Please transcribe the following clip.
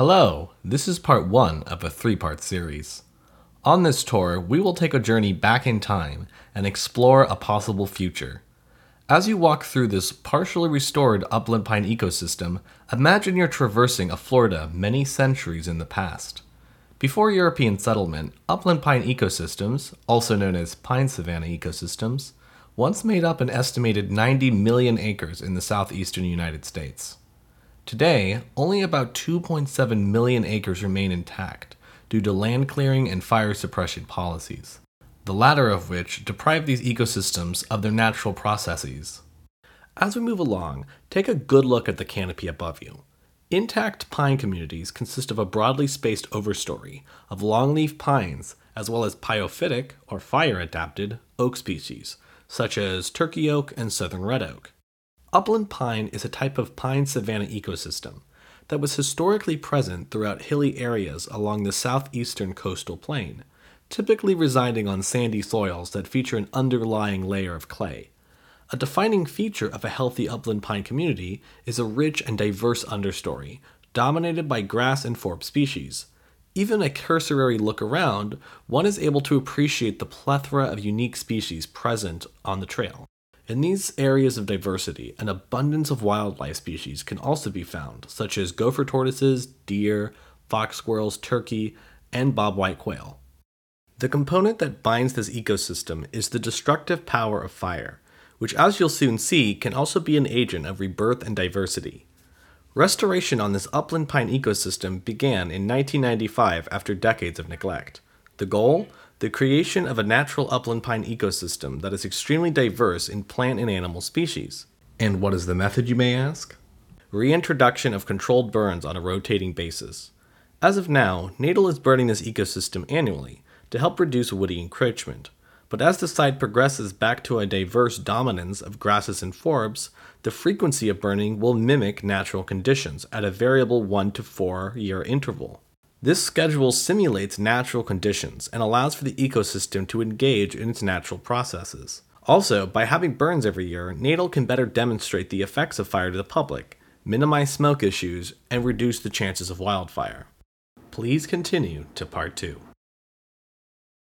Hello, this is part 1 of a 3-part series. On this tour, we will take a journey back in time and explore a possible future. As you walk through this partially restored upland pine ecosystem, imagine you're traversing a Florida many centuries in the past. Before European settlement, upland pine ecosystems, also known as pine savanna ecosystems, once made up an estimated 90 million acres in the southeastern United States. Today, only about 2.7 million acres remain intact due to land clearing and fire suppression policies, the latter of which deprive these ecosystems of their natural processes. As we move along, take a good look at the canopy above you. Intact pine communities consist of a broadly spaced overstory of longleaf pines as well as pyophytic or fire-adapted oak species, such as turkey oak and southern red oak. Upland pine is a type of pine savanna ecosystem that was historically present throughout hilly areas along the southeastern coastal plain, typically residing on sandy soils that feature an underlying layer of clay. A defining feature of a healthy upland pine community is a rich and diverse understory, dominated by grass and forb species. Even a cursory look around, one is able to appreciate the plethora of unique species present on the trail. In these areas of diversity, an abundance of wildlife species can also be found, such as gopher tortoises, deer, fox squirrels, turkey, and bobwhite quail. The component that binds this ecosystem is the destructive power of fire, which, as you'll soon see, can also be an agent of rebirth and diversity. Restoration on this upland pine ecosystem began in 1995 after decades of neglect. The goal? The creation of a natural upland pine ecosystem that is extremely diverse in plant and animal species. And what is the method, you may ask? Reintroduction of controlled burns on a rotating basis. As of now, Natal is burning this ecosystem annually to help reduce woody encroachment. But as the site progresses back to a diverse dominance of grasses and forbs, the frequency of burning will mimic natural conditions at a variable 1 to 4 year interval. This schedule simulates natural conditions and allows for the ecosystem to engage in its natural processes. Also, by having burns every year, Natal can better demonstrate the effects of fire to the public, minimize smoke issues, and reduce the chances of wildfire. Please continue to part 2.